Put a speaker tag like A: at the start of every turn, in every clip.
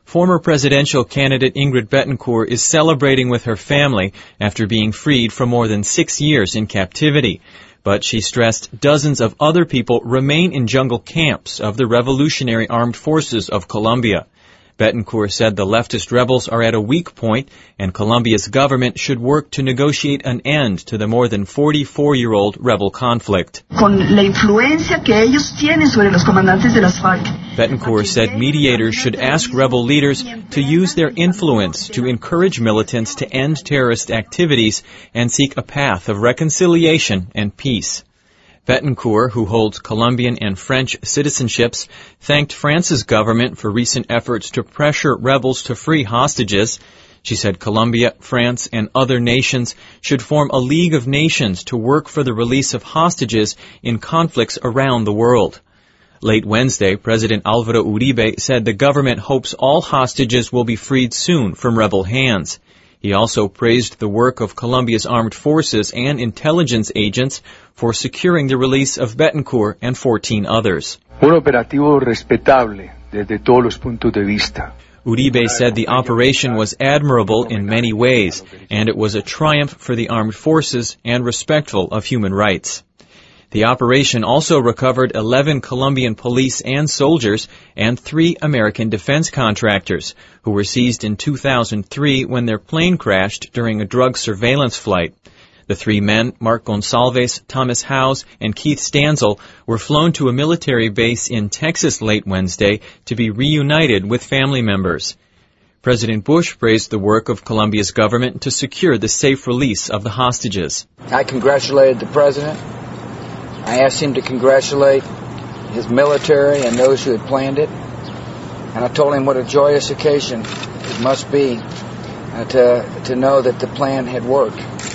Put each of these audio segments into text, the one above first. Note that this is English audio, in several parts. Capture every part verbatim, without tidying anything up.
A: Former presidential candidate Ingrid Betancourt is celebrating with her family after being freed for more than six years in captivity. But she stressed dozens of other people remain in jungle camps of the Revolutionary Armed Forces of Colombia. Betancourt said the leftist rebels are at a weak point and Colombia's government should work to negotiate an end to the more than forty-four-year-old rebel conflict.
B: Con la influencia que ellos tienen sobre los comandantes de las FARC.
A: Betancourt said mediators should ask rebel leaders to use their influence to encourage militants to end terrorist activities and seek a path of reconciliation and peace. Betancourt, who holds Colombian and French citizenships, thanked France's government for recent efforts to pressure rebels to free hostages. She said Colombia, France, and other nations should form a League of Nations to work for the release of hostages in conflicts around the world. Late Wednesday, President Álvaro Uribe said the government hopes all hostages will be freed soon from rebel hands. He also praised the work of Colombia's armed forces and intelligence agents for securing the release of Betancourt and fourteen others.
C: Un operativo respetable desde todos los puntos de vista.
A: Uribe said the operation was admirable in many ways, and it was a triumph for the armed forces and respectful of human rights. The operation also recovered eleven Colombian police and soldiers and three American defense contractors who were seized in two thousand three when their plane crashed during a drug surveillance flight. The three men, Mark Gonsalves, Thomas Howes, and Keith Stanzel, were flown to a military base in Texas late Wednesday to be reunited with family members. President Bush praised the work of Colombia's government to secure the safe release of the hostages.
D: I congratulated the president. I asked him to congratulate his military and those who had planned it. And I told him what a joyous occasion it must be uh, to, to know that the plan had worked.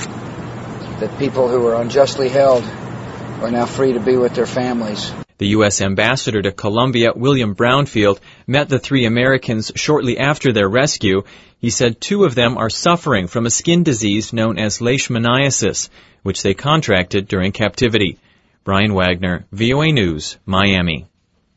D: That people who were unjustly held are now free to be with their families.
A: The U S ambassador to Colombia, William Brownfield, met the three Americans shortly after their rescue. He said two of them are suffering from a skin disease known as leishmaniasis, which they contracted during captivity. Brian Wagner, V O A News, Miami.